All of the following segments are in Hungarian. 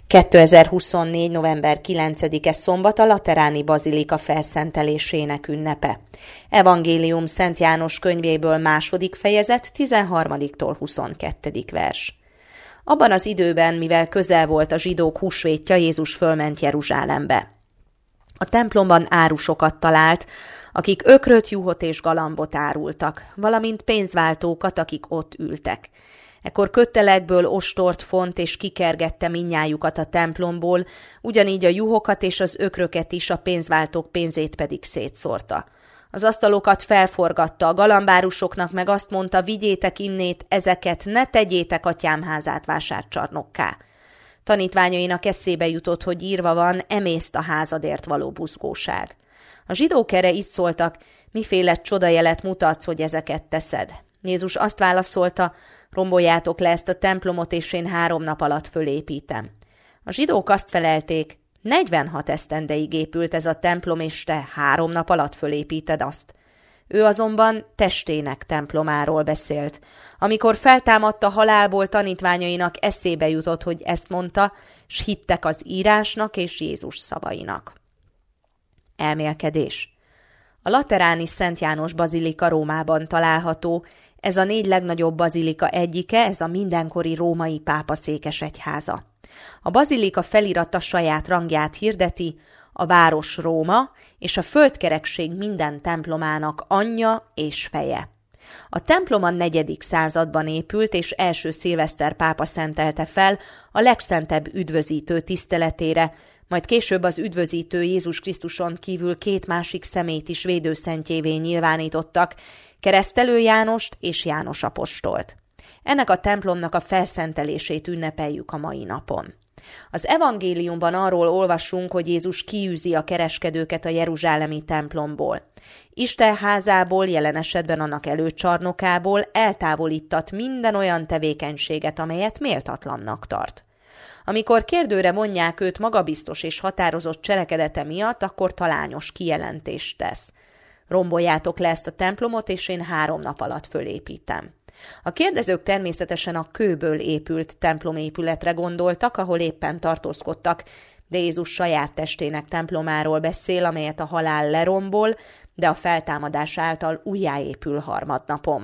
2024. november 9-e szombat a Lateráni Bazilika felszentelésének ünnepe. Evangélium Szent János könyvéből 2. fejezet 13-tól 22. vers. Abban az időben, mivel közel volt a zsidók húsvétja, Jézus fölment Jeruzsálembe. A templomban árusokat talált, akik ökröt, juhot és galambot árultak, valamint pénzváltókat, akik ott ültek. Ekkor köttelekből ostort font és kikergette mindnyájukat a templomból, ugyanígy a juhokat és az ökröket is, a pénzváltók pénzét pedig szétszórta. Az asztalokat felforgatta, a galambárusoknak meg azt mondta, vigyétek innét ezeket, ne tegyétek atyám házát vásárcsarnokká. Tanítványainak eszébe jutott, hogy írva van, emészt a házadért való buzgóság. A zsidók erre így szóltak, miféle csodajelet mutatsz, hogy ezeket teszed. Jézus azt válaszolta, romboljátok le ezt a templomot, és én 3 nap alatt fölépítem. A zsidók azt felelték, 46 esztendeig épült ez a templom, és te 3 nap alatt fölépíted azt. Ő azonban testének templomáról beszélt. Amikor feltámadta halálból, tanítványainak eszébe jutott, hogy ezt mondta, s hittek az írásnak és Jézus szavainak. Elmélkedés. A Lateráni Szent János Bazilika Rómában található, ez a 4 legnagyobb bazilika egyike, ez a mindenkori római pápa székesegyháza. A bazilika felirata saját rangját hirdeti, a város Róma és a földkerekség minden templomának anyja és feje. A templom a 4. században épült, és első szilveszter pápa szentelte fel a legszentebb üdvözítő tiszteletére, majd később az üdvözítő Jézus Krisztuson kívül 2 másik személyt is védőszentjévé nyilvánítottak, Keresztelő Jánost és János apostolt. Ennek a templomnak a felszentelését ünnepeljük a mai napon. Az evangéliumban arról olvasunk, hogy Jézus kiűzi a kereskedőket a jeruzsálemi templomból. Isten házából, jelen esetben annak előcsarnokából eltávolítat minden olyan tevékenységet, amelyet méltatlannak tart. Amikor kérdőre vonják őt magabiztos és határozott cselekedete miatt, akkor talányos kijelentést tesz. Romboljátok le ezt a templomot, és én 3 nap alatt fölépítem. A kérdezők természetesen a kőből épült templomépületre gondoltak, ahol éppen tartózkodtak, de Jézus saját testének templomáról beszél, amelyet a halál lerombol, de a feltámadás által újjáépül harmadnapon.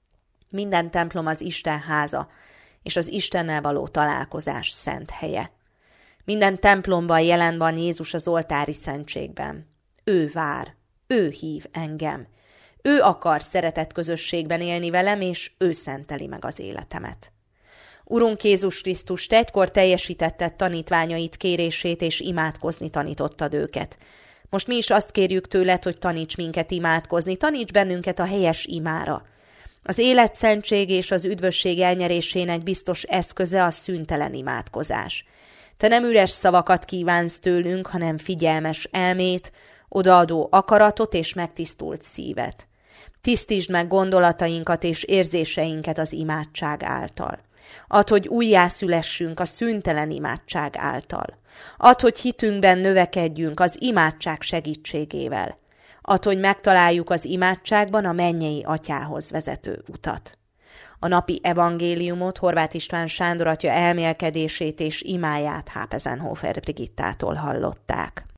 Minden templom az Isten háza, és az Istennel való találkozás szent helye. Minden templomban jelen van Jézus az oltári szentségben. Ő vár, ő hív engem. Ő akar szeretett közösségben élni velem, és ő szenteli meg az életemet. Urunk Jézus Krisztus, te egykor teljesítetted tanítványait kérését, és imádkozni tanítottad őket. Most mi is azt kérjük tőled, hogy taníts minket imádkozni, taníts bennünket a helyes imára. Az életszentség és az üdvösség elnyerésének biztos eszköze a szüntelen imádkozás. Te nem üres szavakat kívánsz tőlünk, hanem figyelmes elmét, odaadó akaratot és megtisztult szívet. Tisztítsd meg gondolatainkat és érzéseinket az imádság által. Add, hogy újjászülessünk a szüntelen imádság által. Add, hogy hitünkben növekedjünk az imádság segítségével. Add, hogy megtaláljuk az imádságban a mennyei atyához vezető utat. A napi evangéliumot Horváth István Sándor atya elmélkedését és imáját Hápezenhofer Brigittától hallották.